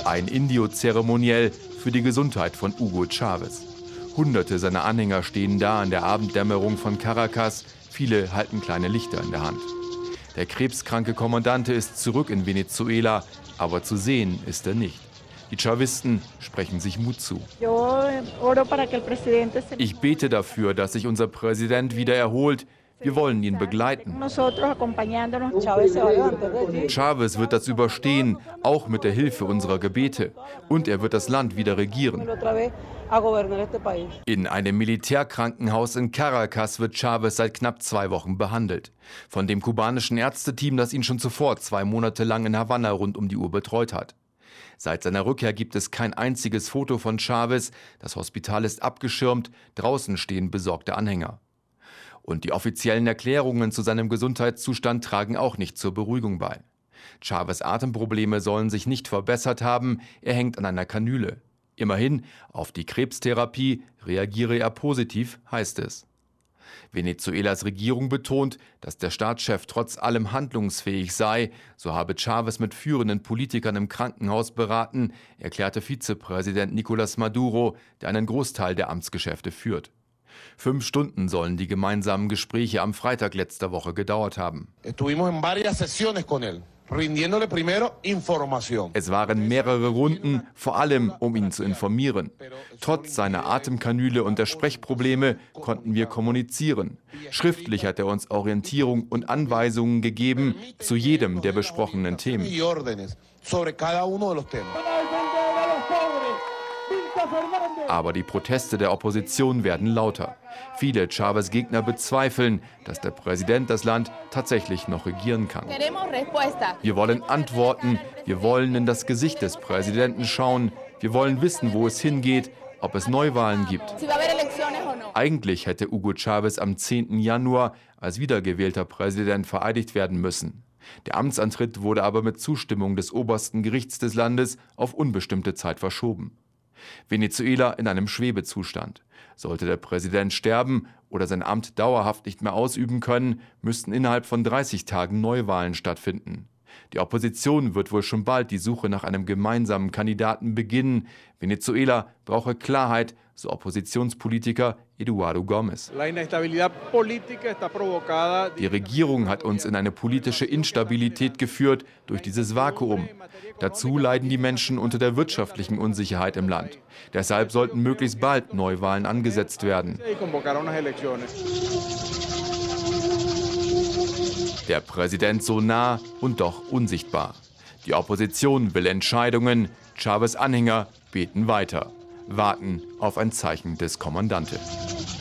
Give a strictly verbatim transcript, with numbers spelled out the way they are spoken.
Ein Indio-Zeremoniell für die Gesundheit von Hugo Chávez. Hunderte seiner Anhänger stehen da in der Abenddämmerung von Caracas. Viele halten kleine Lichter in der Hand. Der krebskranke Kommandante ist zurück in Venezuela, aber zu sehen ist er nicht. Die Chavisten sprechen sich Mut zu. Ich bete dafür, dass sich unser Präsident wieder erholt. Wir wollen ihn begleiten. Chávez wird das überstehen, auch mit der Hilfe unserer Gebete. Und er wird das Land wieder regieren. In einem Militärkrankenhaus in Caracas wird Chávez seit knapp zwei Wochen behandelt. Von dem kubanischen Ärzteteam, das ihn schon zuvor zwei Monate lang in Havanna rund um die Uhr betreut hat. Seit seiner Rückkehr gibt es kein einziges Foto von Chávez. Das Hospital ist abgeschirmt, draußen stehen besorgte Anhänger. Und die offiziellen Erklärungen zu seinem Gesundheitszustand tragen auch nicht zur Beruhigung bei. Chávez' Atemprobleme sollen sich nicht verbessert haben, er hängt an einer Kanüle. Immerhin, auf die Krebstherapie reagiere er positiv, heißt es. Venezuelas Regierung betont, dass der Staatschef trotz allem handlungsfähig sei. So habe Chávez mit führenden Politikern im Krankenhaus beraten, erklärte Vizepräsident Nicolás Maduro, der einen Großteil der Amtsgeschäfte führt. Fünf Stunden sollen die gemeinsamen Gespräche am Freitag letzter Woche gedauert haben. Es waren mehrere Runden, vor allem um ihn zu informieren. Trotz seiner Atemkanüle und der Sprechprobleme konnten wir kommunizieren. Schriftlich hat er uns Orientierung und Anweisungen gegeben zu jedem der besprochenen Themen. Aber die Proteste der Opposition werden lauter. Viele Chávez-Gegner bezweifeln, dass der Präsident das Land tatsächlich noch regieren kann. Wir wollen Antworten, wir wollen in das Gesicht des Präsidenten schauen, wir wollen wissen, wo es hingeht, ob es Neuwahlen gibt. Eigentlich hätte Hugo Chávez am zehnten Januar als wiedergewählter Präsident vereidigt werden müssen. Der Amtsantritt wurde aber mit Zustimmung des obersten Gerichts des Landes auf unbestimmte Zeit verschoben. Venezuela in einem Schwebezustand. Sollte der Präsident sterben oder sein Amt dauerhaft nicht mehr ausüben können, müssten innerhalb von dreißig Tagen Neuwahlen stattfinden. Die Opposition wird wohl schon bald die Suche nach einem gemeinsamen Kandidaten beginnen. Venezuela brauche Klarheit, so Oppositionspolitiker Eduardo Gómez. Die Regierung hat uns in eine politische Instabilität geführt durch dieses Vakuum. Dazu leiden die Menschen unter der wirtschaftlichen Unsicherheit im Land. Deshalb sollten möglichst bald Neuwahlen angesetzt werden. Der Präsident so nah und doch unsichtbar. Die Opposition will Entscheidungen, Chávez' Anhänger beten weiter, warten auf ein Zeichen des Kommandanten.